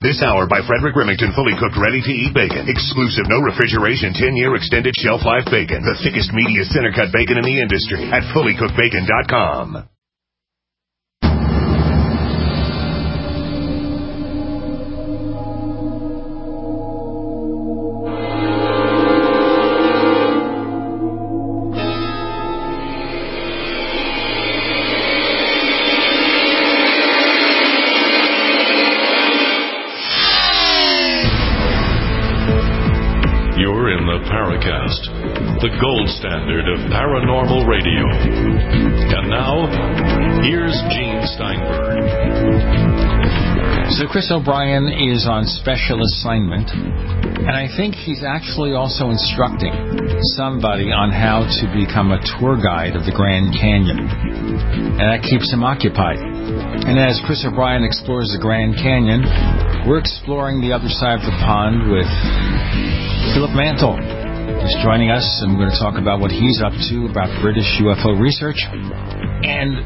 This hour by Frederick Remington, fully cooked, ready-to-eat bacon. Exclusive, no refrigeration, 10-year extended shelf life bacon. The thickest, meatiest center-cut bacon in the industry at fullycookedbacon.com. Paracast, the gold standard of paranormal radio. And now, here's Gene Steinberg. So Chris O'Brien is on special assignment, and I think he's actually also instructing somebody on how to become a tour guide of the Grand Canyon. And that keeps him occupied. And as Chris O'Brien explores the Grand Canyon, we're exploring the other side of the pond with Philip Mantle. He's joining us, and we're going to talk about what he's up to about British UFO research. And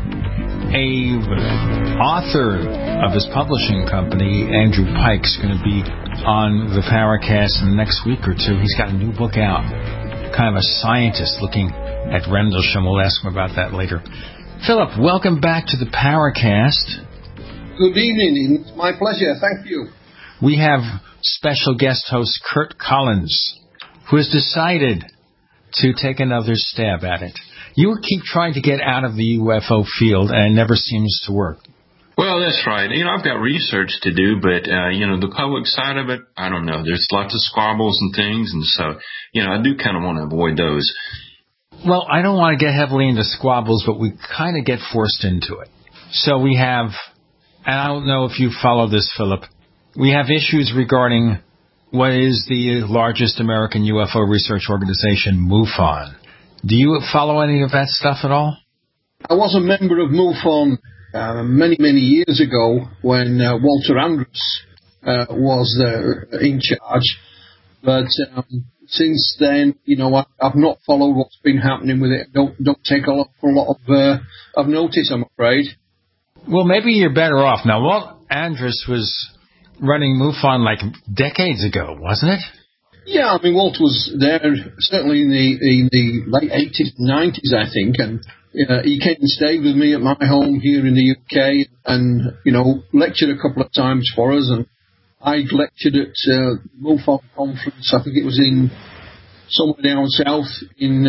a author of his publishing company, Andrew Pike's going to be on the Paracast in the next week or two. He's got a new book out, kind of a scientist looking at Rendlesham. We'll ask him about that later. Philip, welcome back to the Paracast. Good evening. It's my pleasure. Thank you. We have special guest host Kurt Collins, who has decided to take another stab at it. You keep trying to get out of the UFO field, and it never seems to work. Well, that's right. I've got research to do, but, the public side of it, I don't know. There's lots of squabbles and things, and so, I do kind of want to avoid those. Well, I don't want to get heavily into squabbles, but we kind of get forced into it. So we have, and I don't know if you follow this, Philip, we have issues regarding what is the largest American UFO research organization, MUFON. Do you follow any of that stuff at all? I was a member of MUFON many, many years ago when Walter Andrus was in charge. But since then, I've not followed what's been happening with it. Don't take a lot of notice, I'm afraid. Well, maybe you're better off. Now, Walt Andrus was running MUFON like decades ago, wasn't it? Yeah, Walt was there certainly in the late 80s and 90s, I think, and he came and stayed with me at my home here in the UK and, lectured a couple of times for us, and I lectured at MUFON conference, I think it was in somewhere down south in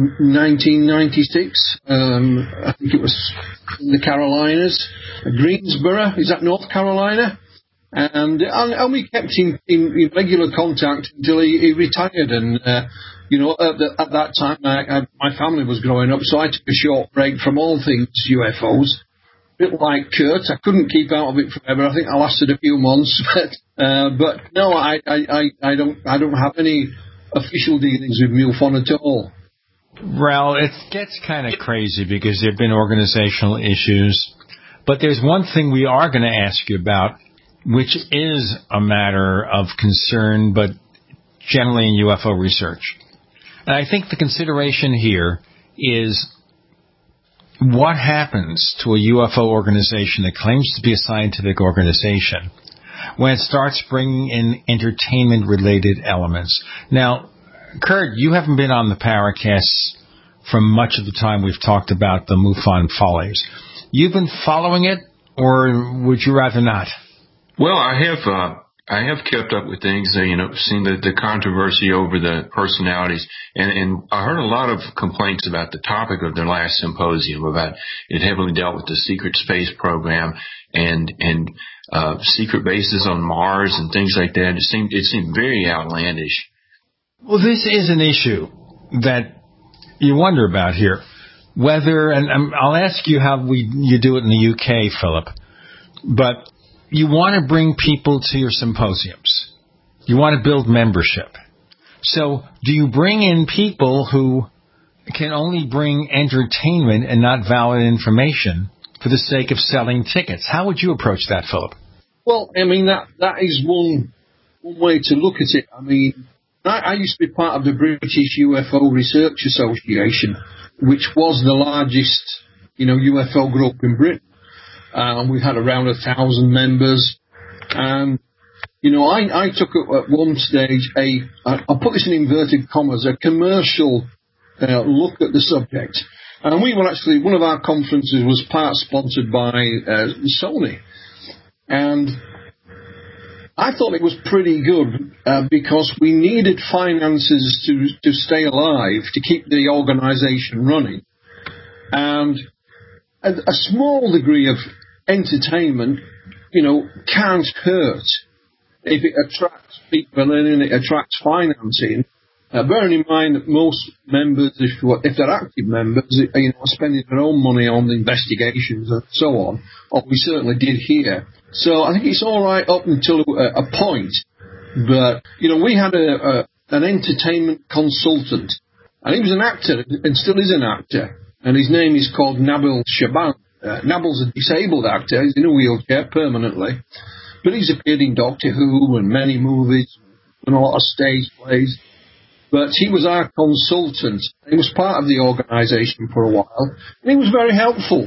1996. I think it was in the Carolinas. Greensboro, is that North Carolina? And we kept in regular contact until he retired. And, at that time, my family was growing up, so I took a short break from all things UFOs. A bit like Kurt, I couldn't keep out of it forever. I think I lasted a few months. But no, I don't have any official dealings with MUFON at all. Well, it gets kind of crazy because there have been organizational issues. But there's one thing we are going to ask you about, which is a matter of concern, but generally in UFO research. And I think the consideration here is what happens to a UFO organization that claims to be a scientific organization when it starts bringing in entertainment-related elements. Now, Kurt, you haven't been on the Paracast for much of the time we've talked about the MUFON follies. You've been following it, or would you rather not? Well, I have kept up with things, seen the controversy over the personalities, and I heard a lot of complaints about the topic of their last symposium, about it heavily dealt with the secret space program and secret bases on Mars and things like that. It seemed very outlandish. Well, this is an issue that you wonder about here. Whether, and I'll ask you how you do it in the UK, Philip, but you want to bring people to your symposiums. You want to build membership. So do you bring in people who can only bring entertainment and not valid information for the sake of selling tickets? How would you approach that, Philip? Well, that is one way to look at it. I used to be part of the British UFO Research Association, which was the largest, UFO group in Britain. We had around 1,000 members, and You know, I took at one stage I'll put this in inverted commas, a commercial look at the subject. And we were actually, one of our conferences was part sponsored by Sony. And I thought it was pretty good because we needed finances to stay alive, to keep the organisation running. And a small degree of entertainment, you know, can't hurt if it attracts people and it attracts financing. Bearing in mind that most members, if they're active members, you know, are spending their own money on the investigations and so on, or we certainly did here. So I think it's all right up until a point. But, you know, we had an entertainment consultant, and he was an actor and still is an actor, and his name is called Nabil Shaban. Nabil's a disabled actor. He's in a wheelchair permanently, but he's appeared in Doctor Who and many movies and a lot of stage plays. But he was our consultant. He was part of the organisation for a while, and he was very helpful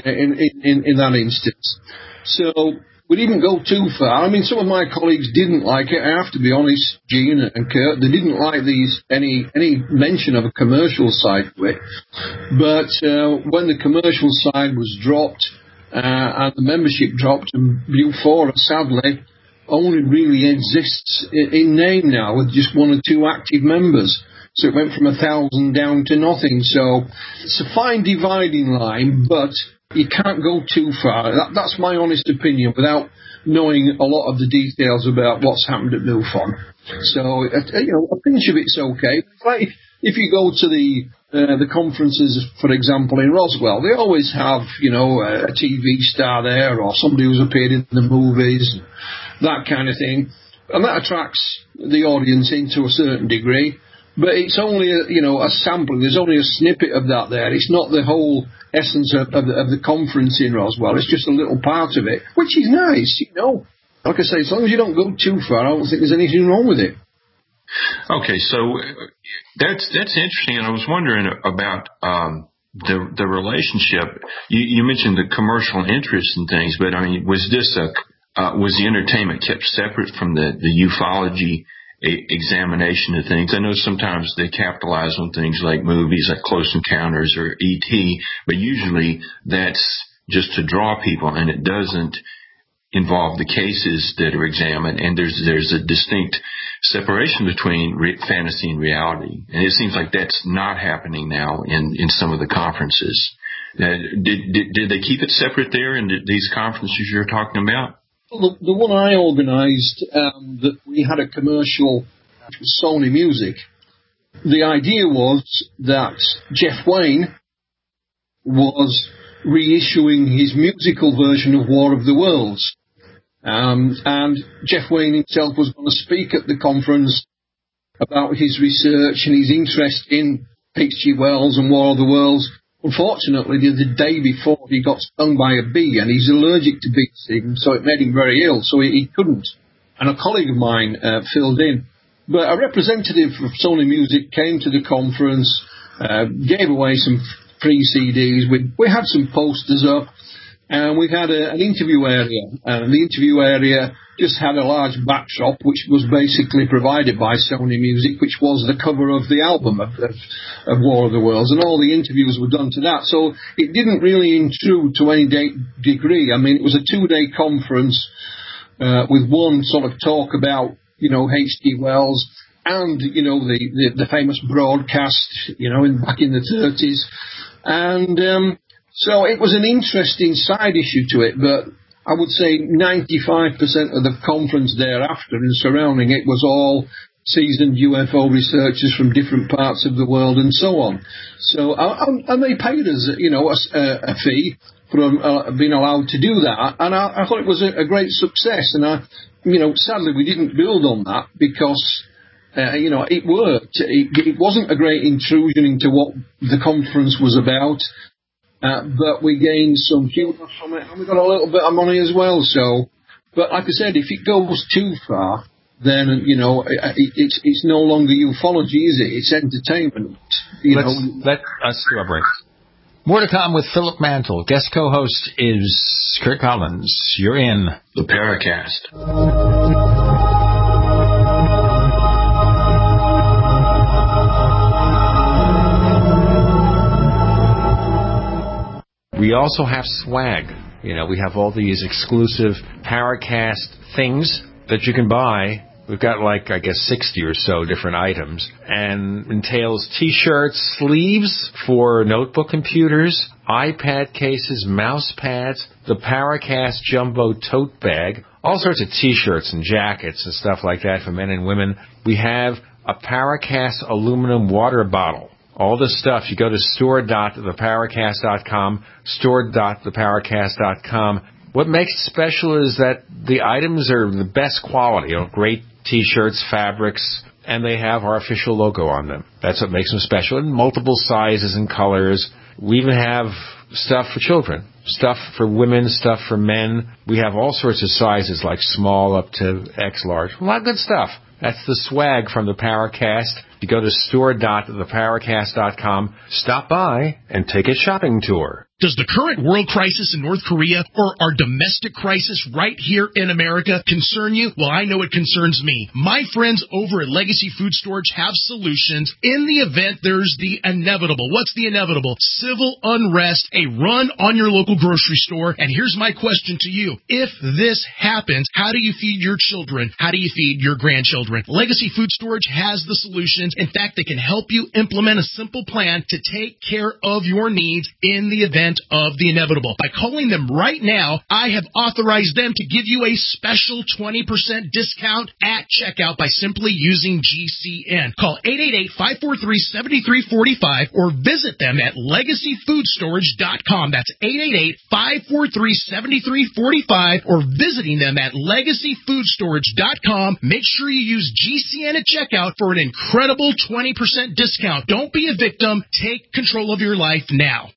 in that instance. So we didn't go too far. I mean, some of my colleagues didn't like it. I have to be honest, Gene and Kurt, they didn't like any mention of a commercial side to it. But when the commercial side was dropped and the membership dropped, and Bufora, sadly, only really exists in name now with just 1 or 2 active members. So it went from 1,000 down to nothing. So it's a fine dividing line, but you can't go too far. That's my honest opinion without knowing a lot of the details about what's happened at MUFON. So, you know, a pinch of it's okay. Like if you go to the conferences, for example, in Roswell, they always have, you know, a TV star there or somebody who's appeared in the movies, that kind of thing. And that attracts the audience into a certain degree. But it's only, a sample. There's only a snippet of that there. It's not the whole essence of the conference in Roswell. It's just a little part of it, which is nice, you know. Like I say, as long as you don't go too far, I don't think there's anything wrong with it. Okay, so that's interesting. And I was wondering about the relationship. You mentioned the commercial interest in things, but I mean, was the entertainment kept separate from the ufology examination of things? I know sometimes they capitalize on things like movies like Close Encounters or E.T., but usually that's just to draw people, and it doesn't involve the cases that are examined, and there's a distinct separation between fantasy and reality. And it seems like that's not happening now in some of the conferences. Did they keep it separate there in these conferences you're talking about? Well, the one I organised, that we had a commercial Sony Music. The idea was that Jeff Wayne was reissuing his musical version of War of the Worlds. And Jeff Wayne himself was going to speak at the conference about his research and his interest in H.G. Wells and War of the Worlds. Unfortunately, the day before, he got stung by a bee, and he's allergic to bee sting, so it made him very ill, so he couldn't. And a colleague of mine filled in. But a representative of Sony Music came to the conference, gave away some free CDs. We had some posters up, and we had an interview area. And the interview area just had a large backdrop, which was basically provided by Sony Music, which was the cover of the album of War of the Worlds, and all the interviews were done to that. So it didn't really intrude to any degree. I mean, it was a 2-day conference with one sort of talk about, H.G. Wells and, the famous broadcast, back in the 30s. And so it was an interesting side issue to it, but I would say 95% of the conference thereafter and surrounding it was all seasoned UFO researchers from different parts of the world and so on. So, and they paid us, a fee for being allowed to do that. And I thought it was a great success. And sadly we didn't build on that because, it worked. It wasn't a great intrusion into what the conference was about. But we gained some humour from it, and we got a little bit of money as well. So, but like I said, if it goes too far, then it's no longer ufology, is it? It's entertainment. Let us do a break. More to come with Philip Mantle. Guest co-host is Kurt Collins. You're in the Paracast. also have swag. We have all these exclusive Paracast things that you can buy. We've got 60 or so different items, and entails T-shirts, sleeves for notebook computers, iPad cases, mouse pads, the Paracast Jumbo tote bag, all sorts of T-shirts and jackets and stuff like that for men and women. We have a Paracast aluminum water bottle. All this stuff, you go to store.theparacast.com, store.theparacast.com. What makes it special is that the items are the best quality, great T-shirts, fabrics, and they have our official logo on them. That's what makes them special, in multiple sizes and colors. We even have stuff for children, stuff for women, stuff for men. We have all sorts of sizes, like small up to X large. A lot of good stuff. That's the swag from the Paracast. You go to store.theparacast.com, stop by, and take a shopping tour. Does the current world crisis in North Korea or our domestic crisis right here in America concern you? Well, I know it concerns me. My friends over at Legacy Food Storage have solutions in the event there's the inevitable. What's the inevitable? Civil unrest, a run on your local grocery store. And here's my question to you. If this happens, how do you feed your children? How do you feed your grandchildren? Legacy Food Storage has the solutions. In fact, they can help you implement a simple plan to take care of your needs in the event of the inevitable. By calling them right now, I have authorized them to give you a special 20% discount at checkout by simply using GCN. Call 888-543-7345 or visit them at legacyfoodstorage.com. That's 888-543-7345 or visiting them at legacyfoodstorage.com. Make sure you use GCN at checkout for an incredible 20% discount. Don't be a victim. Take control of your life now.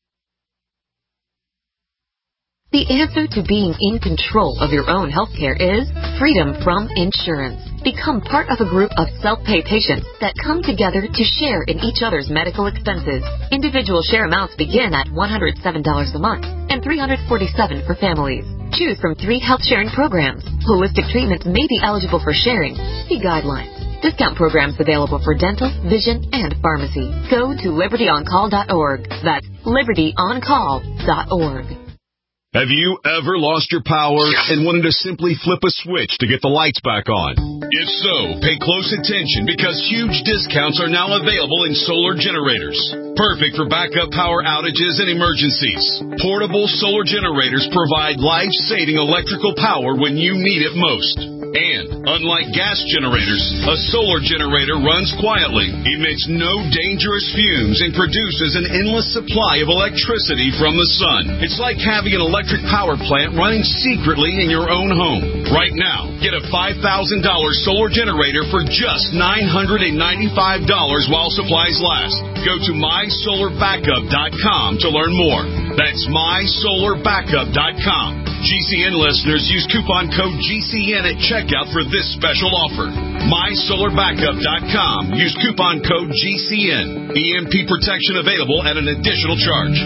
The answer to being in control of your own healthcare is freedom from insurance. Become part of a group of self-pay patients that come together to share in each other's medical expenses. Individual share amounts begin at $107 a month and $347 for families. Choose from 3 health-sharing programs. Holistic treatments may be eligible for sharing. See guidelines. Discount programs available for dental, vision, and pharmacy. Go to libertyoncall.org. That's libertyoncall.org. Have you ever lost your power and wanted to simply flip a switch to get the lights back on? If so, pay close attention because huge discounts are now available in solar generators. Perfect for backup power outages and emergencies. Portable solar generators provide life-saving electrical power when you need it most. And, unlike gas generators, a solar generator runs quietly, emits no dangerous fumes, and produces an endless supply of electricity from the sun. It's like having an electric power plant running secretly in your own home. Right now, get a $5,000 solar generator for just $995 while supplies last. Go to mysolarbackup.com to learn more. That's mysolarbackup.com. GCN listeners use coupon code GCN at checkout for this special offer. MySolarBackup.com. Use coupon code GCN. EMP protection available at an additional charge.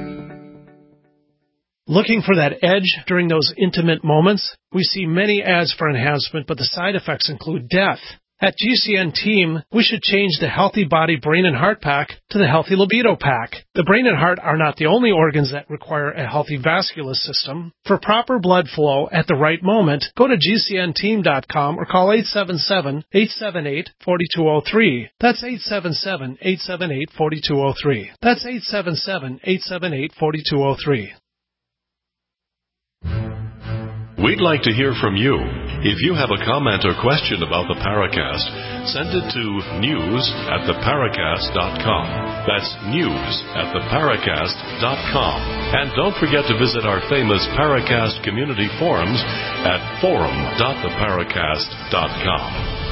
Looking for that edge during those intimate moments? We see many ads for enhancement, but the side effects include death. At GCN Team, we should change the Healthy Body, Brain, and Heart Pack to the Healthy Libido Pack. The brain and heart are not the only organs that require a healthy vascular system. For proper blood flow at the right moment, go to GCNteam.com or call 877-878-4203. That's 877-878-4203. That's 877-878-4203. We'd like to hear from you. If you have a comment or question about the Paracast, send it to news@theparacast.com. That's news@theparacast.com. And don't forget to visit our famous Paracast community forums at forum.theparacast.com.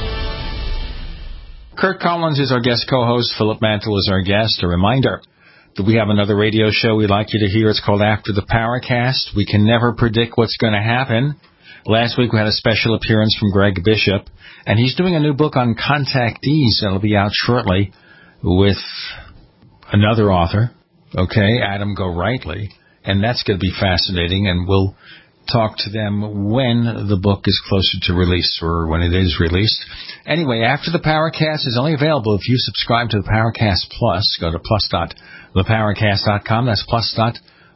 Kurt Collins is our guest co-host. Philip Mantle is our guest. A reminder that we have another radio show we'd like you to hear. It's called After the Paracast. We can never predict what's going to happen. Last week we had a special appearance from Greg Bishop, and he's doing a new book on contactees that'll be out shortly with another author, Adam Gorightly, and that's going to be fascinating, and we'll talk to them when the book is closer to release or when it is released. Anyway, After the Paracast is only available if you subscribe to the Paracast Plus. Go to plus.theparacast.com. That's plus.theparacast.com.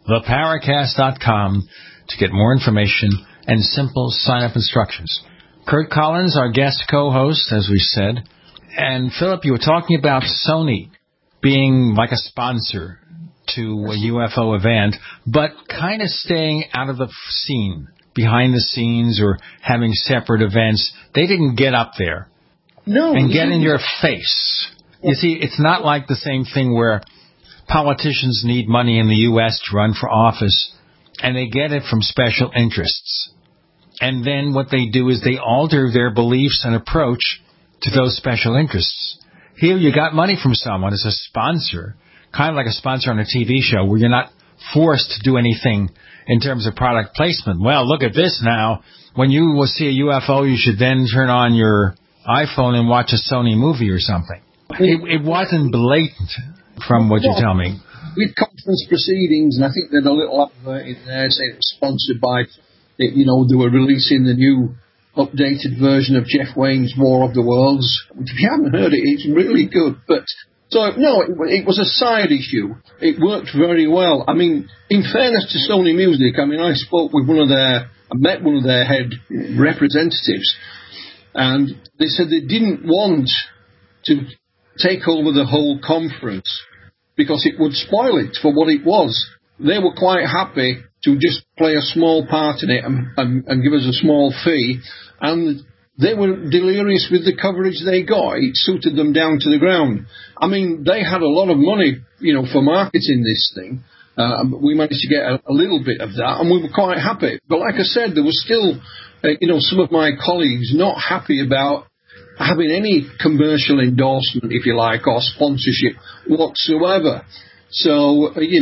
theparacast.com to get more information and simple sign-up instructions. Kurt Collins, our guest co-host, as we said. And, Philip, you were talking about Sony being like a sponsor to a UFO event, but kind of staying out of the scene, behind the scenes, or having separate events. They didn't get up there and get in your face. You see, it's not like the same thing where politicians need money in the U.S. to run for office, and they get it from special interests. And then what they do is they alter their beliefs and approach to those special interests. Here you got money from someone as a sponsor, kind of like a sponsor on a TV show where you're not forced to do anything in terms of product placement. Well, look at this now. When you will see a UFO, you should then turn on your iPhone and watch a Sony movie or something. It wasn't blatant from what you tell me. With conference proceedings, and I think there's a little advert in there saying it was sponsored by, they were releasing the new updated version of Jeff Wayne's War of the Worlds. If you haven't heard it, it's really good. But so, no, it was a side issue. It worked very well. I mean, in fairness to Sony Music, I met one of their head representatives, and they said they didn't want to take over the whole conference because it would spoil it for what it was. They were quite happy to just play a small part in it and give us a small fee, and they were delirious with the coverage they got. It suited them down to the ground. I mean, they had a lot of money, for marketing this thing. We managed to get a little bit of that, and we were quite happy. But like I said, there was still, some of my colleagues not happy about having any commercial endorsement, if you like, or sponsorship whatsoever. So, these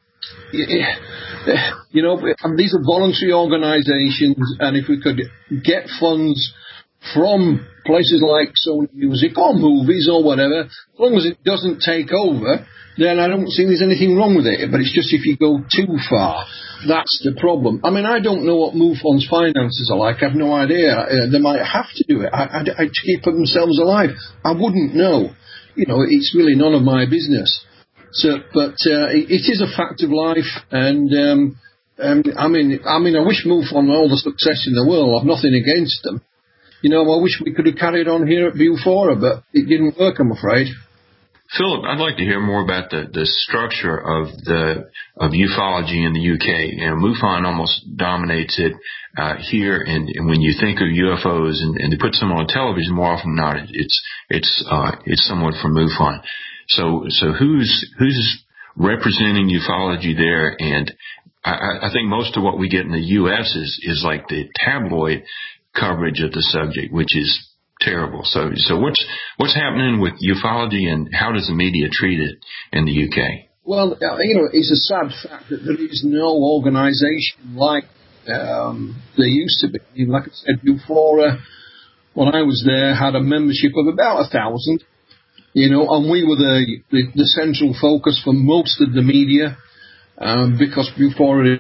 are voluntary organisations, and if we could get funds from places like Sony Music or movies or whatever, as long as it doesn't take over, then I don't think there's anything wrong with it. But it's just if you go too far, that's the problem. I mean, I don't know what MUFON's finances are like. I have no idea. They might have to do it to keep themselves alive. I wouldn't know. It's really none of my business. So, but it is a fact of life, and I wish MUFON all the success in the world. I've nothing against them. I wish we could have carried on here at Viewfora, but it didn't work, I'm afraid. Philip, I'd like to hear more about the structure of ufology in the UK. MUFON almost dominates it here, and when you think of UFOs and they put some on television, more often than not, it's someone from MUFON. So who's representing ufology there? And I think most of what we get in the U.S. is like the tabloid coverage of the subject, which is terrible. So what's happening with ufology, and how does the media treat it in the UK? Well, it's a sad fact that there is no organisation like there used to be. Like I said, Viewfora, when I was there, had a membership of about 1,000. And we were the central focus for most of the media, because Viewfora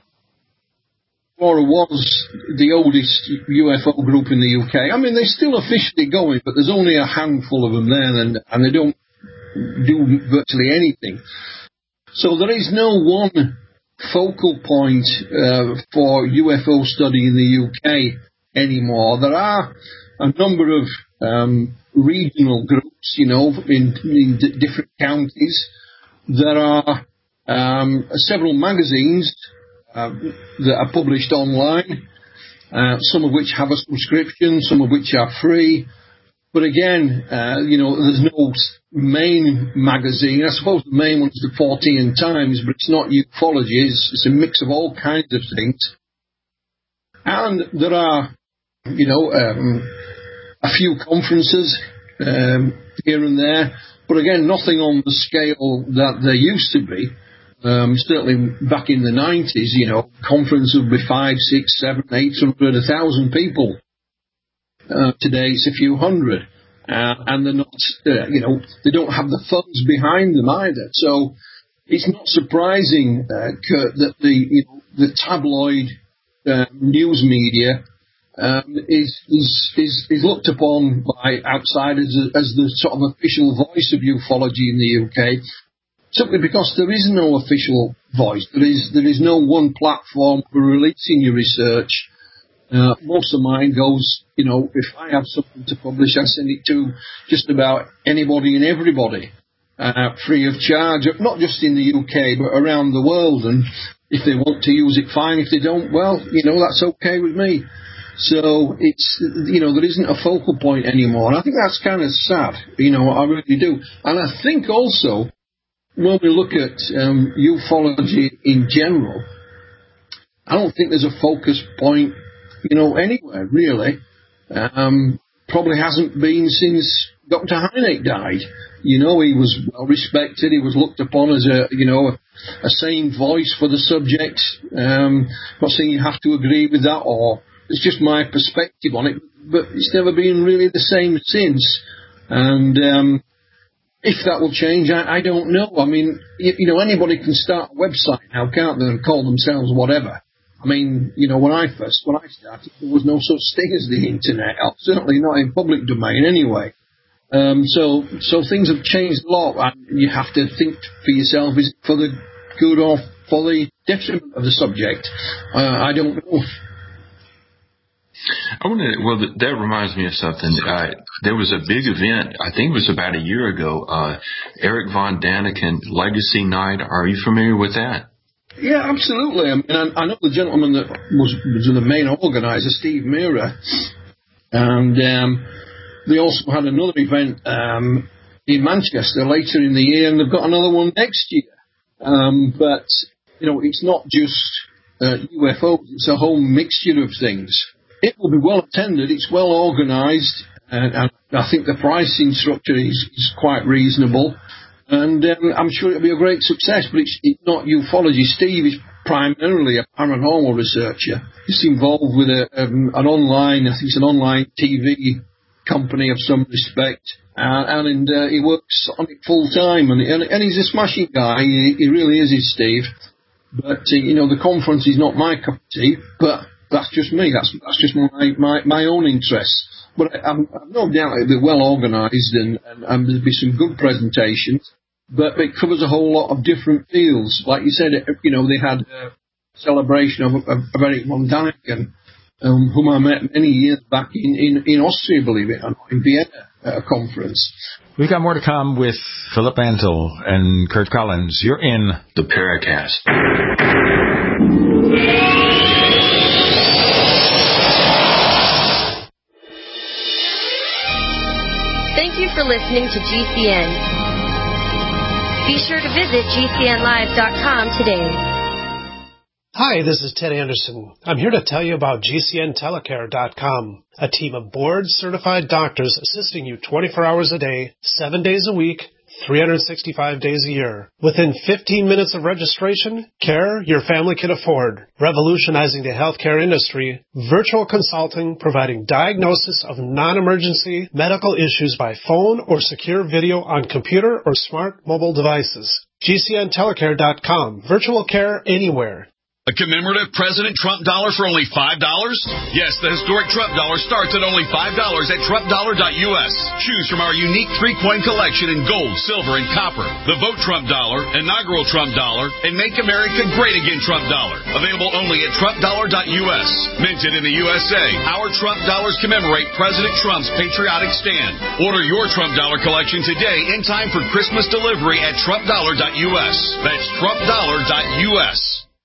was the oldest UFO group in the UK. I mean, they're still officially going, but there's only a handful of them there, and they don't do virtually anything. So there is no one focal point for UFO study in the UK anymore. There are a number of regional groups, in different counties. There are several magazines that are published online, some of which have a subscription, some of which are free. But again, there's no main magazine. I suppose the main one is the Fortean Times, but it's not ufology. It's a mix of all kinds of things. And there are, a few conferences here and there, but again, nothing on the scale that there used to be. Certainly back in the 90s, conference would be 5, 6, 7, 800, 1,000 people. Today it's a few hundred, and they're not, they don't have the funds behind them either. So it's not surprising, Kurt, that the tabloid news media is looked upon by outsiders as the sort of official voice of ufology in the UK. simply because there is no official voice. There is no one platform for releasing your research. Most of mine goes, if I have something to publish, I send it to just about anybody and everybody, free of charge, not just in the UK, but around the world. And if they want to use it, fine. If they don't, well, that's okay with me. So it's, there isn't a focal point anymore. And I think that's kind of sad, I really do. And I think also, when we look at ufology in general, I don't think there's a focus point, anywhere, really. Probably hasn't been since Dr. Hynek died. He was well respected. He was looked upon as a sane voice for the subject. Not saying you have to agree with that, or it's just my perspective on it, but it's never been really the same since. And if that will change, I don't know. I mean, anybody can start a website now, can't they, and call themselves whatever. I mean, when I started, there was no such thing as the internet. Certainly not in public domain, anyway. So things have changed a lot, and you have to think for yourself: is it for the good or for the detriment of the subject? I don't know. That reminds me of something. There was a big event, I think it was about a year ago, Eric Von Daniken Legacy Night. Are you familiar with that? Yeah, absolutely. I mean, I know the gentleman that was the main organizer, Steve Mira, and they also had another event in Manchester later in the year, and they've got another one next year. But, it's not just UFOs, it's a whole mixture of things. It will be well attended, it's well organised, and I think the pricing structure is quite reasonable. And I'm sure it'll be a great success, but it's not ufology. Steve is primarily a paranormal researcher. He's involved with an online TV company of some respect, and he works on it full time, and he's a smashing guy. He really is, Steve. But the conference is not my cup of tea, but that's just me. That's just my own interests. But I'm no doubt it'll be well organised and there'll be some good presentations. But it covers a whole lot of different fields. Like you said, they had a celebration of Eric Von Daniken, whom I met many years back in Austria, believe it or not, in Vienna at a conference. We've got more to come with Philip Ansell and Kurt Collins. You're in the Paracast. Thank you for listening to GCN. Be sure to visit GCNlive.com today. Hi, this is Ted Anderson. I'm here to tell you about GCNtelecare.com, a team of board-certified doctors assisting you 24 hours a day, 7 days a week, 365 days a year. Within 15 minutes of registration, care your family can afford. Revolutionizing the healthcare industry, virtual consulting providing diagnosis of non-emergency medical issues by phone or secure video on computer or smart mobile devices. GCNtelecare.com. Virtual care anywhere. A commemorative President Trump dollar for only $5? Yes, the historic Trump dollar starts at only $5 at TrumpDollar.us. Choose from our unique 3-coin collection in gold, silver, and copper. The Vote Trump dollar, inaugural Trump dollar, and Make America Great Again Trump dollar. Available only at TrumpDollar.us. Minted in the USA, our Trump dollars commemorate President Trump's patriotic stand. Order your Trump dollar collection today in time for Christmas delivery at TrumpDollar.us. That's TrumpDollar.us.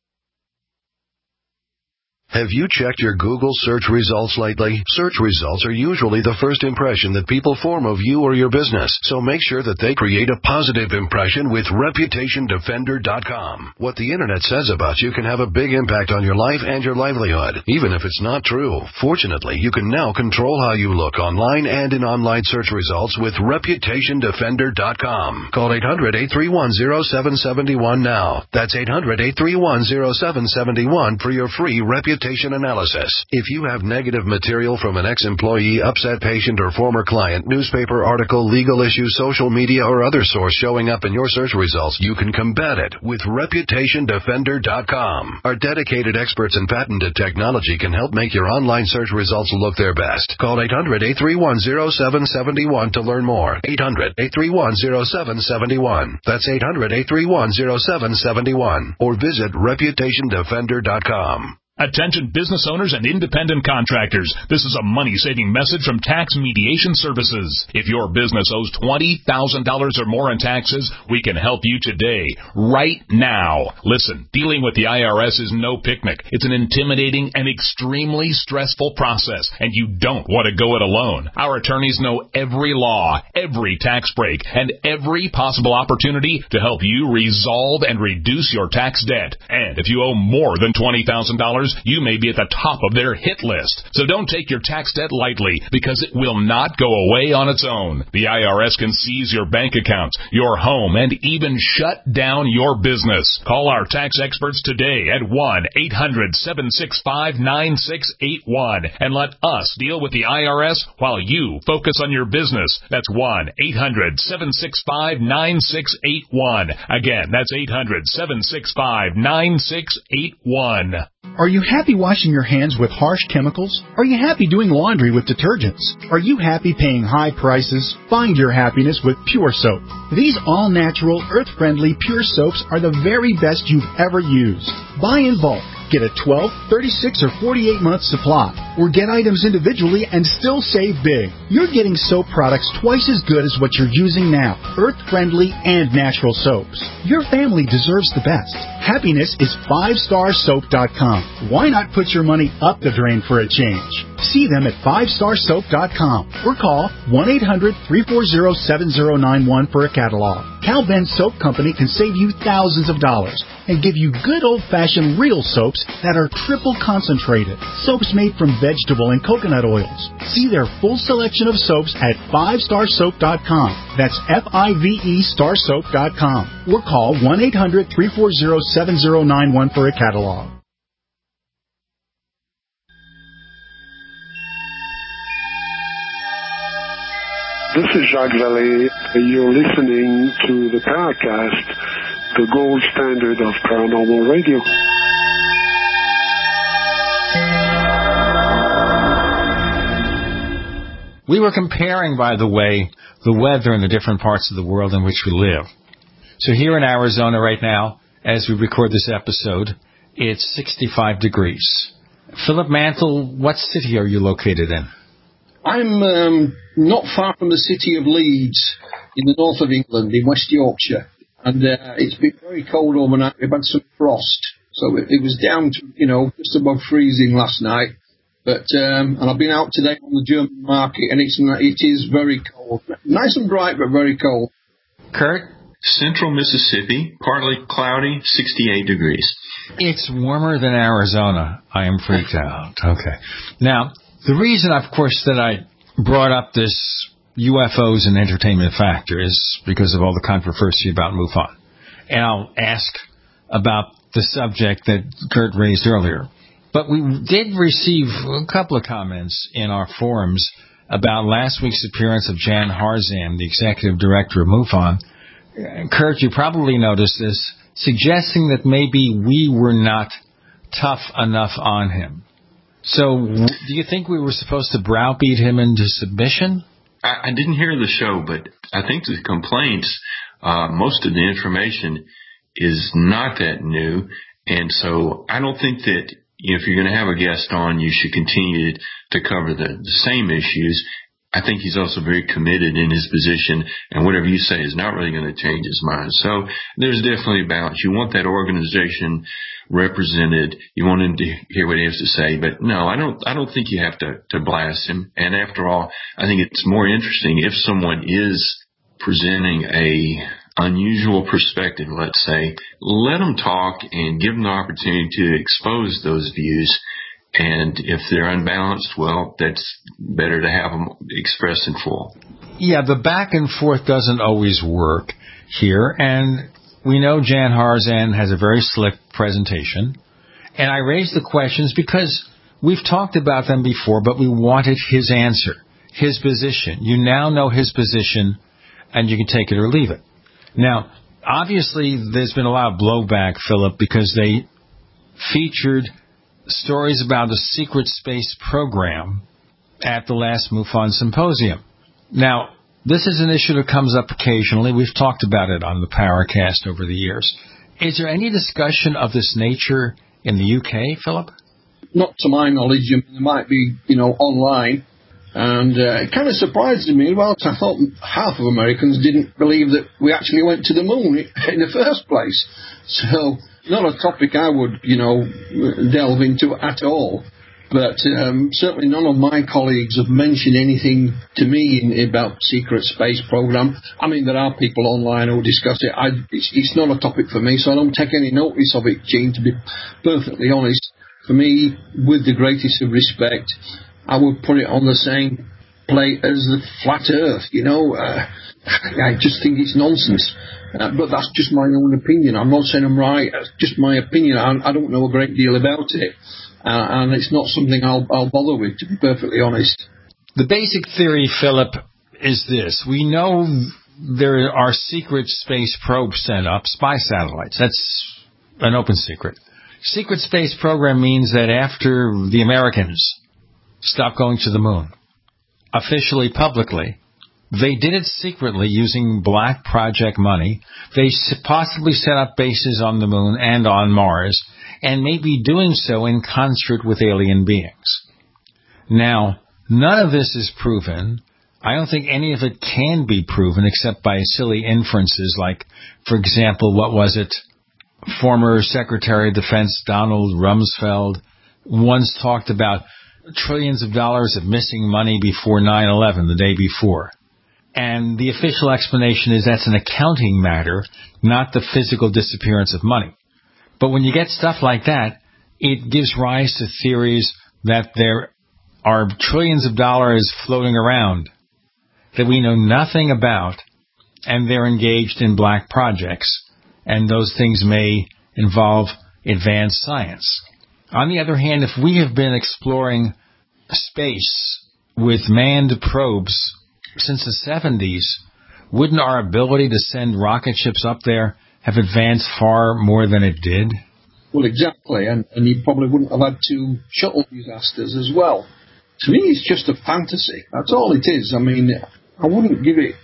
Have you checked your Google search results lately? Search results are usually the first impression that people form of you or your business, so make sure that they create a positive impression with ReputationDefender.com. What the internet says about you can have a big impact on your life and your livelihood, even if it's not true. Fortunately, you can now control how you look online and in online search results with ReputationDefender.com. Call 800-831-0771 now. That's 800-831-0771 for your free reputation reputation analysis. If you have negative material from an ex-employee, upset patient, or former client, newspaper article, legal issue, social media, or other source showing up in your search results, you can combat it with ReputationDefender.com. Our dedicated experts in patented technology can help make your online search results look their best. Call 800-831-0771 to learn more. 800-831-0771. That's 800-831-0771. Or visit ReputationDefender.com. Attention business owners and independent contractors. This is a money-saving message from Tax Mediation Services. If your business owes $20,000 or more in taxes, we can help you today, right now. Listen, dealing with the IRS is no picnic. It's an intimidating and extremely stressful process, and you don't want to go it alone. Our attorneys know every law, every tax break, and every possible opportunity to help you resolve and reduce your tax debt. And if you owe more than $20,000, you may be at the top of their hit list. So don't take your tax debt lightly, because it will not go away on its own. The IRS can seize your bank accounts, your home, and even shut down your business. Call our tax experts today at 1-800-765-9681 and let us deal with the IRS while you focus on your business. That's 1-800-765-9681. Again, that's 800-765-9681. Are you happy washing your hands with harsh chemicals? Are you happy doing laundry with detergents? Are you happy paying high prices? Find your happiness with Pure Soap. These all-natural, earth-friendly Pure Soaps are the very best you've ever used. Buy in bulk. Get a 12, 36, or 48-month supply. Or get items individually and still save big. You're getting soap products twice as good as what you're using now. Earth-friendly and natural soaps. Your family deserves the best. Happiness is 5starsoap.com. Why not put your money up the drain for a change? See them at 5starsoap.com or call 1-800-340-7091 for a catalog. Cal Ben Soap Company can save you thousands of dollars and give you good old-fashioned real soaps that are triple concentrated. Soaps made from vegetable and coconut oils. See their full selection of soaps at 5starsoap.com. That's F-I-V-E starsoap.com. Or call 1-800-340-7091 for a catalog. This is Jacques Vallée. You're listening to the Paracast, the gold standard of paranormal radio. We were comparing, by the way, the weather in the different parts of the world in which we live. So here in Arizona right now, as we record this episode, it's 65 degrees. Philip Mantle, what city are you located in? I'm not far from the city of Leeds in the north of England, in West Yorkshire. And it's been very cold overnight. We've had some frost. So it was down to, just above freezing last night. But and I've been out today on the German market, and it is very cold. Nice and bright, but very cold. Kurt? Central Mississippi, partly cloudy, 68 degrees. It's warmer than Arizona. I am freaked out. Okay. Now, the reason, of course, that I brought up this UFOs and entertainment factor is because of all the controversy about MUFON. And I'll ask about the subject that Kurt raised earlier. But we did receive a couple of comments in our forums about last week's appearance of Jan Harzan, the executive director of MUFON. Kurt, you probably noticed this, suggesting that maybe we were not tough enough on him. So, do you think we were supposed to browbeat him into submission? I didn't hear the show, but I think the complaints, most of the information is not that new. And so I don't think that if you're going to have a guest on, you should continue to cover the same issues. I think he's also very committed in his position, and whatever you say is not really going to change his mind. So there's definitely a balance. You want that organization represented. You want him to hear what he has to say. But no, I don't think you have to blast him. And after all, I think it's more interesting if someone is presenting a unusual perspective, let's say, let them talk and give them the opportunity to expose those views. And if they're unbalanced, well, that's better to have them expressed in full. Yeah, the back and forth doesn't always work here. And we know Jan Harzan has a very slick presentation. And I raised the questions because we've talked about them before, but we wanted his answer, his position. You now know his position, and you can take it or leave it. Now, obviously, there's been a lot of blowback, Philip, because they featured stories about a secret space program at the last MUFON symposium. Now, this is an issue that comes up occasionally. We've talked about it on the Paracast over the years. Is there any discussion of this nature in the UK, Philip? Not to my knowledge. I mean, there might be, online. And it kind of surprised me. Well, I thought half of Americans didn't believe that we actually went to the moon in the first place. So, not a topic I would, delve into at all. But certainly none of my colleagues have mentioned anything to me about secret space program. I mean, there are people online who discuss it. It's not a topic for me, so I don't take any notice of it, Gene, to be perfectly honest. For me, with the greatest of respect, I would put it on the same plate as the flat Earth, I just think it's nonsense. But that's just my own opinion. I'm not saying I'm right. It's just my opinion. I don't know a great deal about it. And it's not something I'll bother with, to be perfectly honest. The basic theory, Philip, is this. We know there are secret space probes sent up, spy satellites. That's an open secret. Secret space program means that after the Americans stopped going to the moon, officially, publicly, they did it secretly using black project money. They possibly set up bases on the moon and on Mars, and may be doing so in concert with alien beings. Now, none of this is proven. I don't think any of it can be proven except by silly inferences like, for example, what was it? Former Secretary of Defense Donald Rumsfeld once talked about trillions of dollars of missing money before 9/11, the day before. And the official explanation is that's an accounting matter, not the physical disappearance of money. But when you get stuff like that, it gives rise to theories that there are trillions of dollars floating around that we know nothing about, and they're engaged in black projects, and those things may involve advanced science. On the other hand, if we have been exploring space with manned probes since the 70s, wouldn't our ability to send rocket ships up there have advanced far more than it did? Well, exactly, and you probably wouldn't have had 2 shuttle disasters as well. To me, it's just a fantasy. That's all it is. I mean, I wouldn't give it,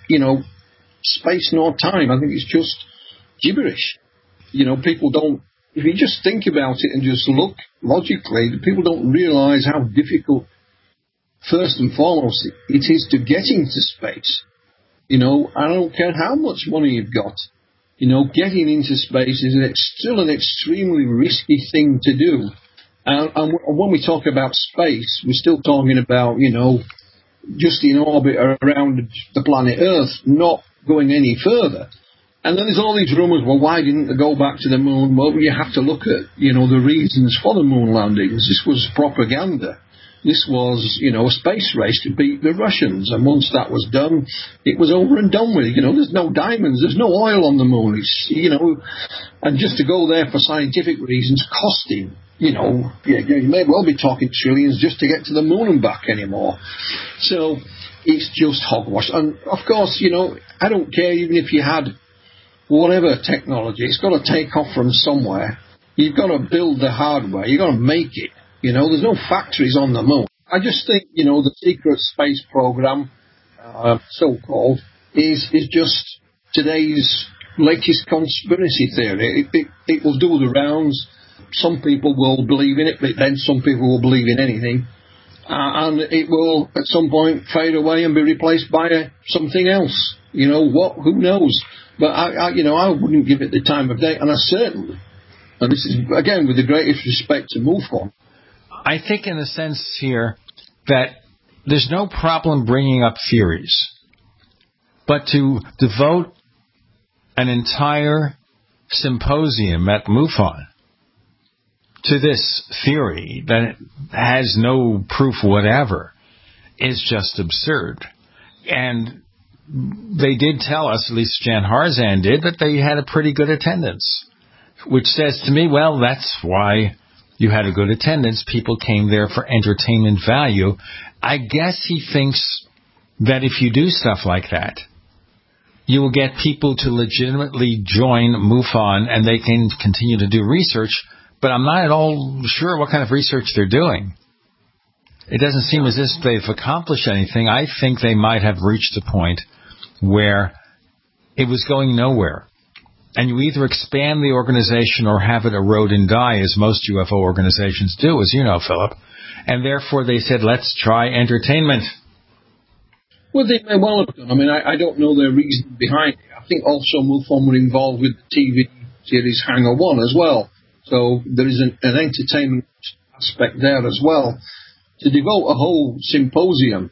space nor time. I think it's just gibberish. People don't, if you just think about it and just look logically, people don't realise how difficult, first and foremost, it is to get into space. I don't care how much money you've got. Getting into space is still an extremely risky thing to do. And when we talk about space, we're still talking about, just in orbit around the planet Earth, not going any further. And then there's all these rumours, well, why didn't they go back to the moon? Well, you have to look at, the reasons for the moon landings. This was propaganda. This was, a space race to beat the Russians. And once that was done, it was over and done with. There's no diamonds, there's no oil on the moon. It's, and just to go there for scientific reasons, costing, you may well be talking trillions just to get to the moon and back anymore. So it's just hogwash. And of course, I don't care even if you had whatever technology, it's got to take off from somewhere. You've got to build the hardware, you've got to make it. There's no factories on the moon. I just think, the secret space program, so-called, is just today's latest conspiracy theory. It will do the rounds. Some people will believe in it, but then some people will believe in anything. And it will, at some point, fade away and be replaced by something else. What? Who knows? But, I wouldn't give it the time of day. And I certainly, and this is, again, with the greatest respect to MUFON, I think in a sense here that there's no problem bringing up theories, but to devote an entire symposium at MUFON to this theory that has no proof whatever is just absurd. And they did tell us, at least Jan Harzan did, that they had a pretty good attendance, which says to me, well, that's why You had a good attendance. People came there for entertainment value. I guess he thinks that if you do stuff like that, you will get people to legitimately join MUFON and they can continue to do research, but I'm not at all sure what kind of research they're doing. It doesn't seem as if they've accomplished anything. I think they might have reached a point where it was going nowhere. And you either expand the organization or have it erode and die, as most UFO organizations do, as you know, Philip. And therefore they said, let's try entertainment. Well, they may well have done. I mean, I don't know their reason behind it. I think also MUFON were involved with the TV series Hangar 1 as well. So there is an entertainment aspect there as well. To devote a whole symposium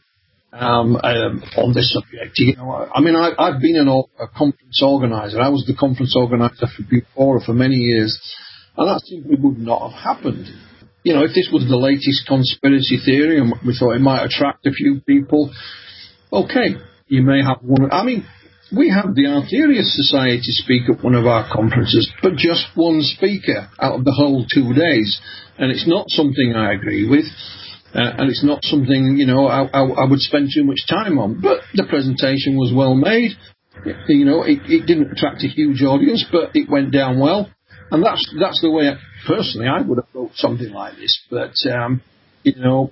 on this subject, you know, I mean, I've been a conference organizer. I was the conference organizer for many years, and that simply would not have happened. You know, if this was the latest conspiracy theory and we thought it might attract a few people, okay, you may have one. I mean, we had the Arterius Society speak at one of our conferences, but just one speaker out of the whole 2 days. And it's not something I agree with, and it's not something, you know, I would spend too much time on. But the presentation was well made. You know, it didn't attract a huge audience, but it went down well. And that's the way, personally, I would approach something like this. But, you know,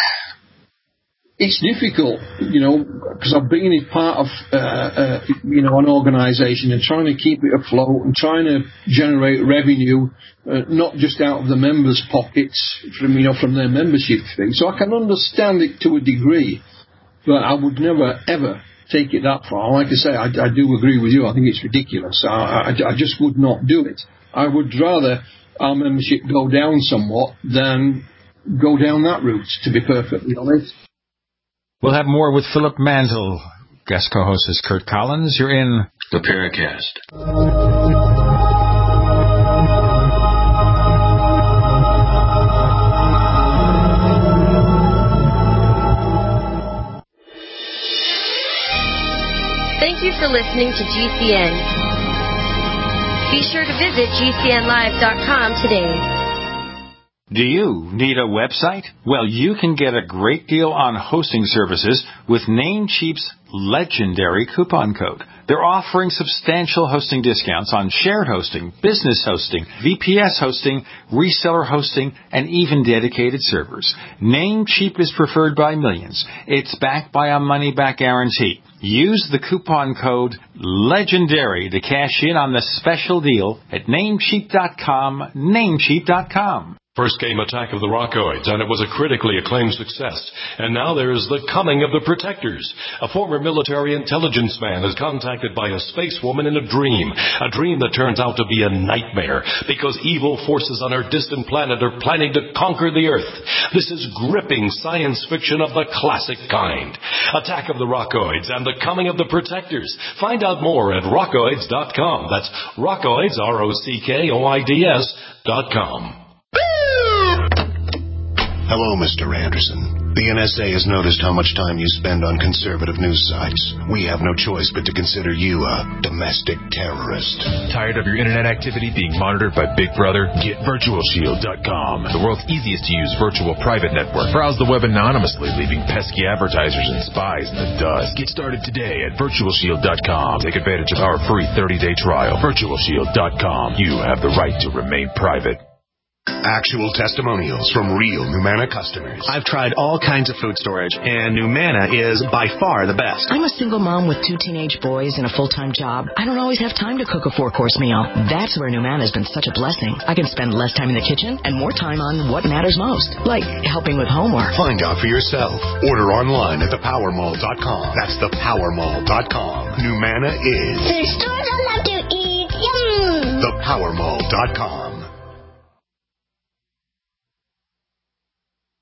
it's difficult, you know, because I've been in part of, you know, an organisation and trying to keep it afloat and trying to generate revenue, not just out of the members' pockets, from their membership thing. So I can understand it to a degree, but I would never, ever take it that far. Like I say, I do agree with you. I think it's ridiculous. I just would not do it. I would rather our membership go down somewhat than go down that route, to be perfectly honest. We'll have more with Philip Mantle. Guest co-host is Kurt Collins. You're in the Paracast. Thank you for listening to GCN. Be sure to visit GCNlive.com today. Do you need a website? Well, you can get a great deal on hosting services with Namecheap's legendary coupon code. They're offering substantial hosting discounts on shared hosting, business hosting, VPS hosting, reseller hosting, and even dedicated servers. Namecheap is preferred by millions. It's backed by a money-back guarantee. Use the coupon code LEGENDARY to cash in on the special deal at Namecheap.com, Namecheap.com. First came Attack of the Rockoids, and it was a critically acclaimed success. And now there's The Coming of the Protectors. A former military intelligence man is contacted by a space woman in a dream that turns out to be a nightmare, because evil forces on our distant planet are planning to conquer the Earth. This is gripping science fiction of the classic kind. Attack of the Rockoids and The Coming of the Protectors. Find out more at rockoids.com. That's Rockoids, ROCKOIDS.com. Hello, Mr. Anderson. The NSA has noticed how much time you spend on conservative news sites. We have no choice but to consider you a domestic terrorist. Tired of your internet activity being monitored by Big Brother? Get VirtualShield.com, the world's easiest to use virtual private network. Browse the web anonymously, leaving pesky advertisers and spies in the dust. Get started today at VirtualShield.com. Take advantage of our free 30-day trial. VirtualShield.com. You have the right to remain private. Actual testimonials from real Numana customers. I've tried all kinds of food storage, and Numana is by far the best. I'm a single mom with 2 teenage boys and a full-time job. I don't always have time to cook a 4-course meal. That's where Numana has been such a blessing. I can spend less time in the kitchen and more time on what matters most, like helping with homework. Find out for yourself. Order online at thepowermall.com. That's thepowermall.com. Numana is the store I love to eat. Yum! Thepowermall.com.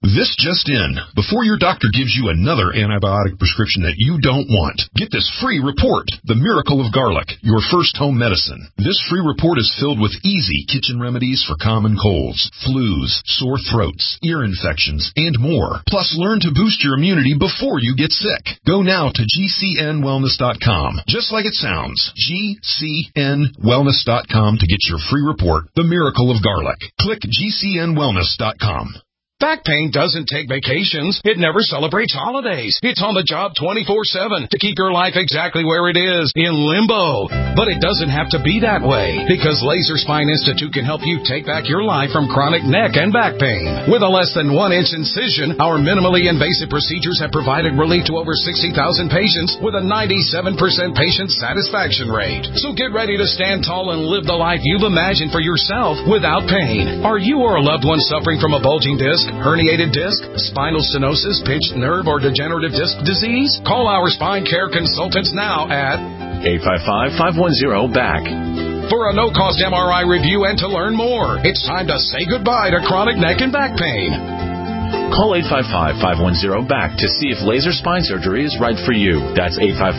This just in. Before your doctor gives you another antibiotic prescription that you don't want, get this free report, The Miracle of Garlic, your first home medicine. This free report is filled with easy kitchen remedies for common colds, flus, sore throats, ear infections, and more. Plus, learn to boost your immunity before you get sick. Go now to GCNwellness.com. Just like it sounds, GCNwellness.com to get your free report, The Miracle of Garlic. Click GCNwellness.com. Back pain doesn't take vacations. It never celebrates holidays. It's on the job 24/7 to keep your life exactly where it is, in limbo. But it doesn't have to be that way, because Laser Spine Institute can help you take back your life from chronic neck and back pain. With a less than 1-inch incision, our minimally invasive procedures have provided relief to over 60,000 patients with a 97% patient satisfaction rate. So get ready to stand tall and live the life you've imagined for yourself without pain. Are you or a loved one suffering from a bulging disc, herniated disc, spinal stenosis, pinched nerve, or degenerative disc disease? Call our spine care consultants now at 855-510-BACK. For a no-cost MRI review and to learn more. It's time to say goodbye to chronic neck and back pain. Call 855-510-BACK to see if laser spine surgery is right for you. That's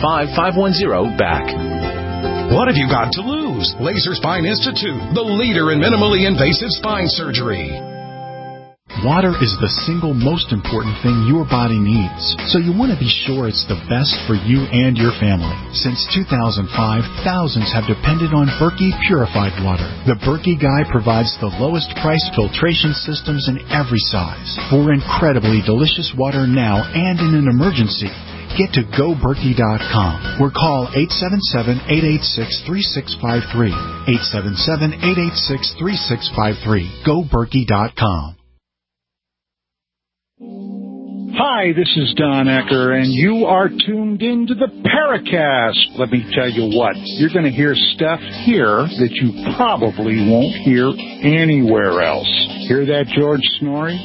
855-510-BACK. What have you got to lose? Laser Spine Institute, the leader in minimally invasive spine surgery. Water is the single most important thing your body needs, so you want to be sure it's the best for you and your family. Since 2005, thousands have depended on Berkey Purified Water. The Berkey Guy provides the lowest price filtration systems in every size. For incredibly delicious water now and in an emergency, get to GoBerkey.com or call 877-886-3653. 877-886-3653. GoBerkey.com. Hi, this is Don Ecker, and you are tuned into the Paracast. Let me tell you what, you're going to hear stuff here that you probably won't hear anywhere else. Hear that, George Snorri?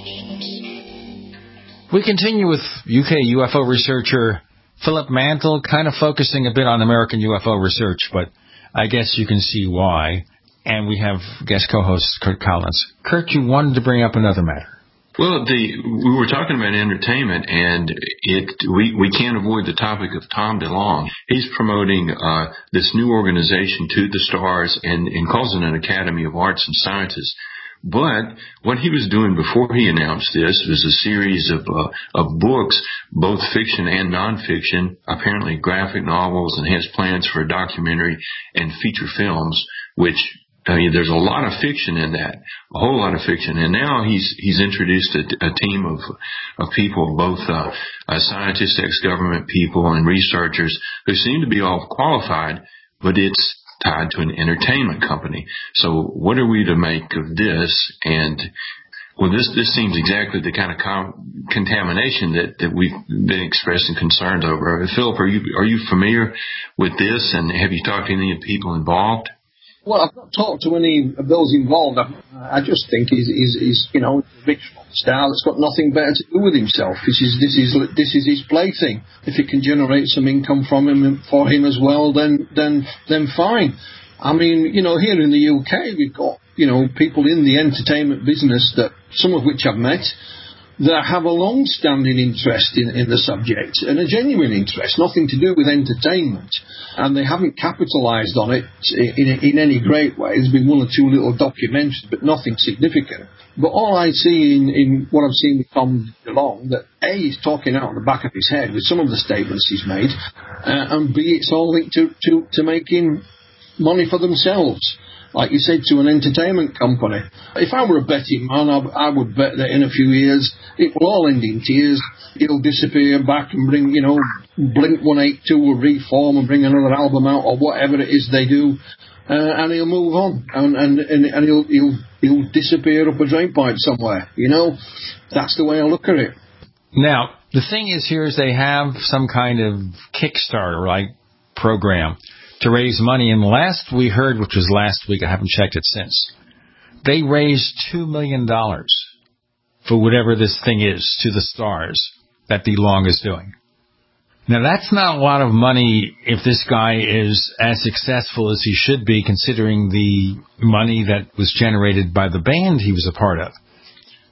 We continue with UK UFO researcher Philip Mantle, kind of focusing a bit on American UFO research, but I guess you can see why. And we have guest co-host Kurt Collins. Kurt, you wanted to bring up another matter. Well, we were talking about entertainment, and we can't avoid the topic of Tom DeLonge. He's promoting this new organization, To the Stars, and calls it an Academy of Arts and Sciences. But what he was doing before he announced this was a series of books, both fiction and nonfiction, apparently graphic novels, and has plans for a documentary and feature films, which, I mean, there's a lot of fiction in that, a whole lot of fiction. And now he's introduced a team of people, both scientists, ex-government people, and researchers who seem to be all qualified, but it's tied to an entertainment company. So what are we to make of this? And well, this seems exactly the kind of contamination that we've been expressing concerns over. Philip, are you familiar with this, and have you talked to any of the people involved? Well, I've not talked to any of those involved. I just think he's a rich star that's got nothing better to do with himself. This is his plaything. If it can generate some income for him as well, then fine. I mean, here in the UK, we've got people in the entertainment business, that some of which I've met, that have a long-standing interest in the subject, and a genuine interest, nothing to do with entertainment. And they haven't capitalised on it in any great way. There's been one or two little documentaries, but nothing significant. But all I see in what I've seen with Tom DeLonge, that A, he's talking out of the back of his head with some of the statements he's made, and B, it's all linked to making money for themselves. Like you said, to an entertainment company. If I were a betting man, I would bet that in a few years it will all end in tears. He'll disappear back and bring, Blink 182 will reform and bring another album out, or whatever it is they do, and he'll move on, and he'll disappear up a drain pipe somewhere. That's the way I look at it. Now, the thing is, here is they have some kind of Kickstarter, program to raise money. And last we heard, which was last week, I haven't checked it since, they raised $2 million for whatever this thing is, To the Stars, that DeLonge is doing. Now, that's not a lot of money if this guy is as successful as he should be, considering the money that was generated by the band he was a part of.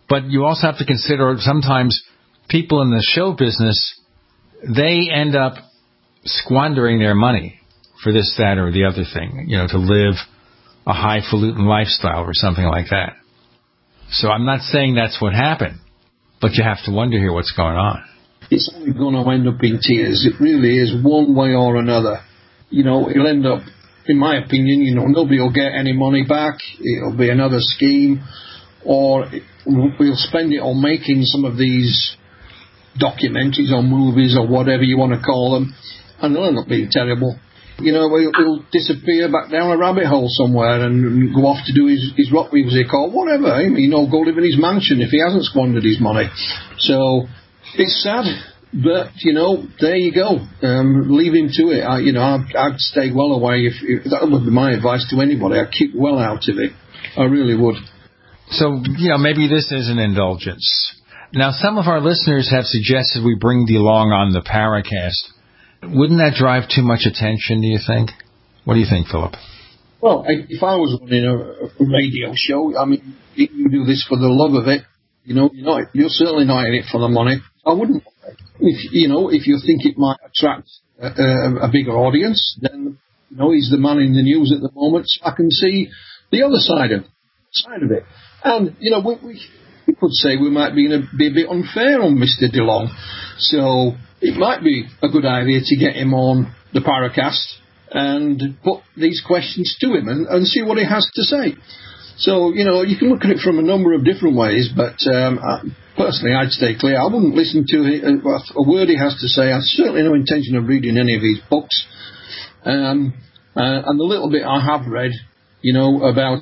But you also have to consider sometimes people in the show business, they end up squandering their money for this, that, or the other thing, to live a highfalutin lifestyle or something like that. So I'm not saying that's what happened, but you have to wonder here what's going on. It's only going to end up in tears. It really is, one way or another. It'll end up, in my opinion, nobody will get any money back. It'll be another scheme, or we'll spend it on making some of these documentaries or movies or whatever you want to call them, and they'll end up being terrible. He'll disappear back down a rabbit hole somewhere and go off to do his rock music or whatever. Go live in his mansion if he hasn't squandered his money. So it's sad, but there you go. Leave him to it. I'd stay well away. If that would be my advice to anybody. I'd keep well out of it. I really would. So maybe this is an indulgence. Now, some of our listeners have suggested we bring DeLong on the Paracast. Wouldn't that drive too much attention, do you think? What do you think, Philip? Well, if I was running a radio show, you do this for the love of it. You're certainly not in it for the money. I wouldn't. If you think it might attract a bigger audience, then he's the man in the news at the moment. So I can see the other side of it. And we could say we might be a bit unfair on Mr. DeLong. So it might be a good idea to get him on the Paracast and put these questions to him and see what he has to say. So, you can look at it from a number of different ways, but personally, I'd stay clear. I wouldn't listen to a word he has to say. I've certainly no intention of reading any of his books. And the little bit I have read, about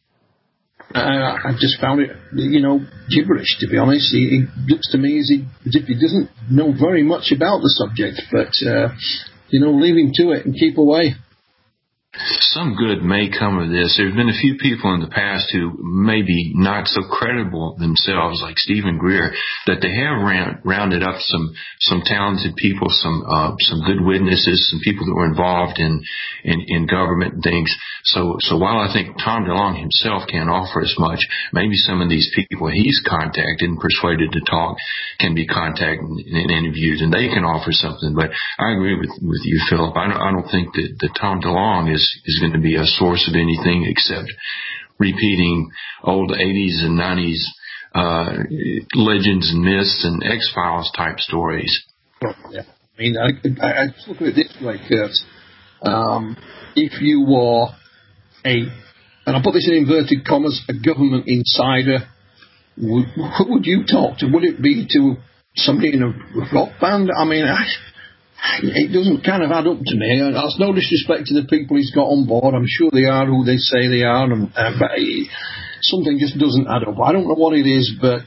I just found it, gibberish, to be honest. It looks to me as if he doesn't know very much about the subject, but, leave him to it and keep away. Some good may come of this. There have been a few people in the past who may be not so credible themselves, like Stephen Greer, that they have rounded up some talented people, some good witnesses, some people that were involved in government and things. So while I think Tom DeLong himself can't offer as much, maybe some of these people he's contacted and persuaded to talk can be contacted and interviewed, and they can offer something. But I agree with you, Philip. I don't think that Tom DeLong is going to be a source of anything except repeating old 80s and 90s legends and myths and X-Files type stories. Yeah. I look at it this way, Kurt. If you were and I put this in inverted commas, a government insider, who would you talk to? Would it be to somebody in a rock band? It doesn't kind of add up to me. That's no disrespect to the people he's got on board. I'm sure they are who they say they are, but something just doesn't add up. I don't know what it is, but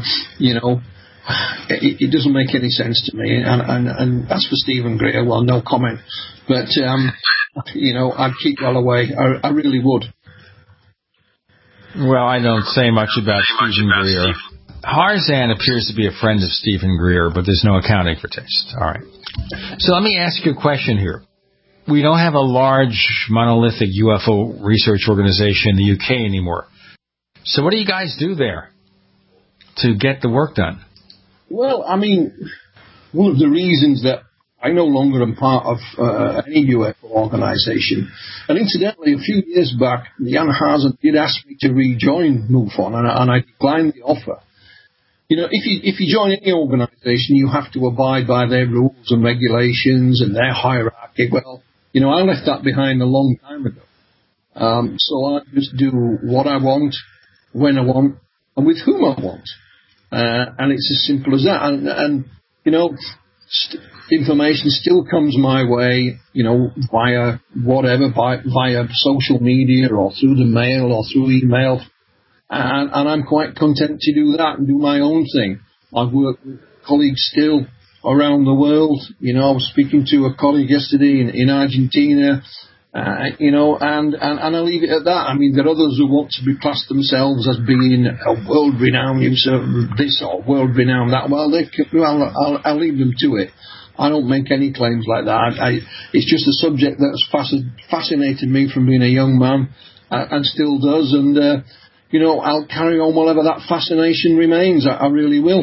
it doesn't make any sense to me. And as for Stephen Greer, well, no comment. But I'd keep well away. I really would. Well, I don't say much about Stephen Greer. Harzan appears to be a friend of Stephen Greer, but there's no accounting for taste. All right. So let me ask you a question here. We don't have a large monolithic UFO research organization in the UK anymore. So what do you guys do there to get the work done? Well, one of the reasons that I no longer am part of any UFO organization, and incidentally, a few years back, Jan Hazen did ask me to rejoin MUFON, and I declined the offer. If you join any organisation, you have to abide by their rules and regulations and their hierarchy. Well, I left that behind a long time ago. So I just do what I want, when I want, and with whom I want. And it's as simple as that. And information still comes my way, via whatever, via social media or through the mail or through email. And I'm quite content to do that and do my own thing. I've worked with colleagues still around the world. I was speaking to a colleague yesterday in Argentina, and I'll leave it at that. There are others who want to be classed themselves as being a world-renowned this or world-renowned that. Well, I'll leave them to it. I don't make any claims like that. It's just a subject that's fascinated me from being a young man and still does. And I'll carry on whatever that fascination remains. I really will.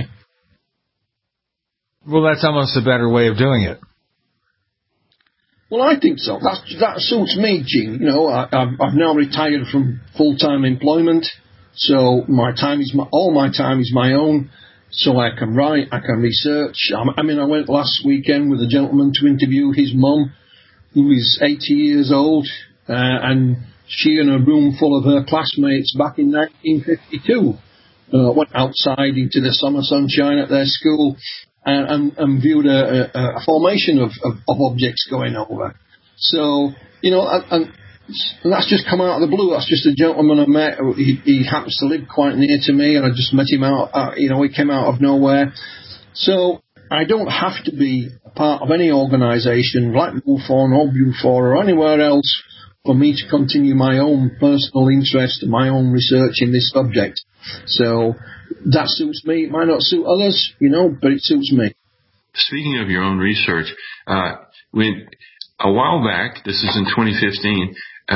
Well, that's almost a better way of doing it. Well, I think so. That suits me, Gene. I've now retired from full-time employment, so all my time is my own. So I can write, I can research. I went last weekend with a gentleman to interview his mum, who is 80 years old, and she and a room full of her classmates back in 1952 went outside into the summer sunshine at their school and viewed a formation of objects going over. So, and that's just come out of the blue. That's just a gentleman I met. He happens to live quite near to me, and I just met him out. He came out of nowhere. So I don't have to be a part of any organisation like MUFON or BUFOR or anywhere else for me to continue my own personal interest and my own research in this subject. So that suits me. It might not suit others, but it suits me. Speaking of your own research, when a while back, this is in 2015,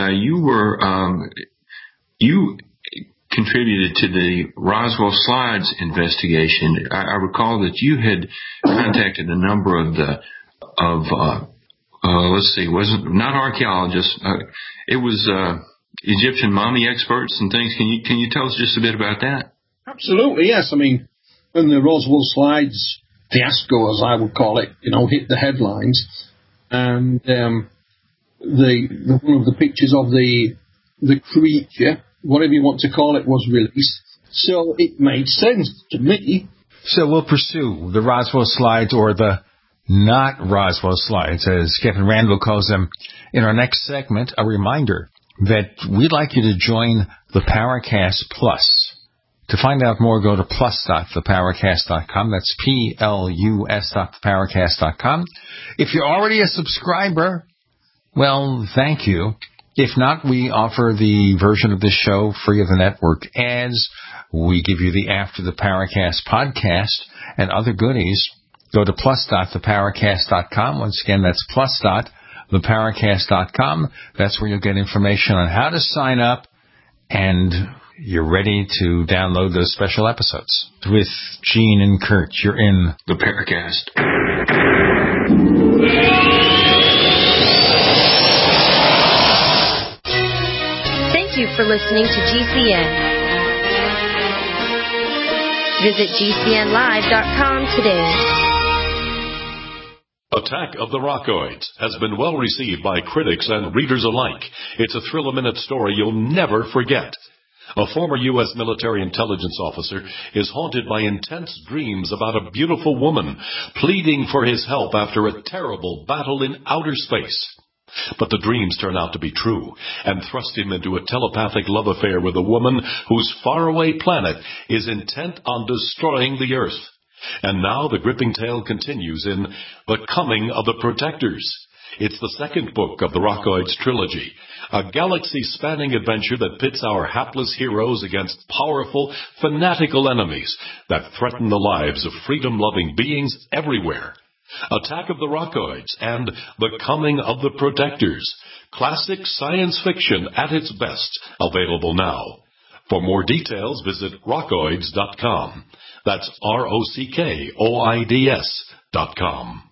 you contributed to the Roswell Slides investigation. I recall that you had contacted a number of wasn't not archaeologists. It was Egyptian mummy experts and things. Can you tell us just a bit about that? Absolutely, yes. When the Roswell Slides fiasco, as I would call it, hit the headlines, and one of the pictures of the creature, whatever you want to call it, was released. So it made sense to me. So we'll pursue the Roswell Slides, or the not Roswell Slides, as Kevin Randle calls them, in our next segment. A reminder that we'd like you to join the Paracast Plus. To find out more, go to plus.theparacast.com. That's plus.theparacast.com. If you're already a subscriber, well, thank you. If not, we offer the version of this show free of the network ads. We give you the After the Paracast podcast and other goodies. Go to plus.theparacast.com. Once again, that's plus.theparacast.com. That's where you'll get information on how to sign up, and you're ready to download those special episodes. With Gene and Kurt, you're in the Paracast. Thank you for listening to GCN. Visit GCNlive.com today. Attack of the Rockoids has been well received by critics and readers alike. It's a thrill-a-minute story you'll never forget. A former U.S. military intelligence officer is haunted by intense dreams about a beautiful woman pleading for his help after a terrible battle in outer space. But the dreams turn out to be true and thrust him into a telepathic love affair with a woman whose faraway planet is intent on destroying the Earth. And now the gripping tale continues in The Coming of the Protectors. It's the second book of the Rockoids trilogy, a galaxy-spanning adventure that pits our hapless heroes against powerful, fanatical enemies that threaten the lives of freedom-loving beings everywhere. Attack of the Rockoids and The Coming of the Protectors. Classic science fiction at its best. Available now. For more details, visit rockoids.com. That's ROCKOIDS.com.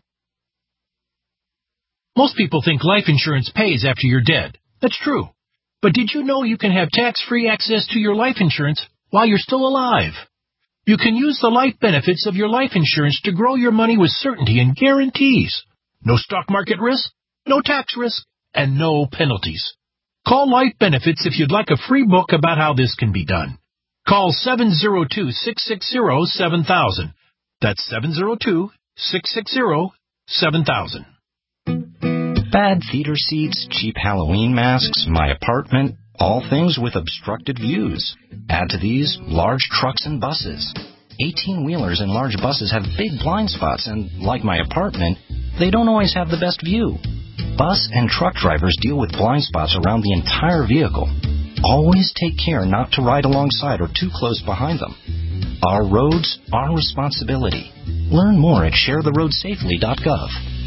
Most people think life insurance pays after you're dead. That's true. But did you know you can have tax-free access to your life insurance while you're still alive? You can use the life benefits of your life insurance to grow your money with certainty and guarantees. No stock market risk, no tax risk, and no penalties. Call Life Benefits if you'd like a free book about how this can be done. Call 702-660-7000. That's 702-660-7000. Bad theater seats, cheap Halloween masks, my apartment, all things with obstructed views. Add to these large trucks and buses. 18-wheelers and large buses have big blind spots, and like my apartment, they don't always have the best view. Bus and truck drivers deal with blind spots around the entire vehicle. Always take care not to ride alongside or too close behind them. Our roads, our responsibility. Learn more at sharetheroadsafely.gov.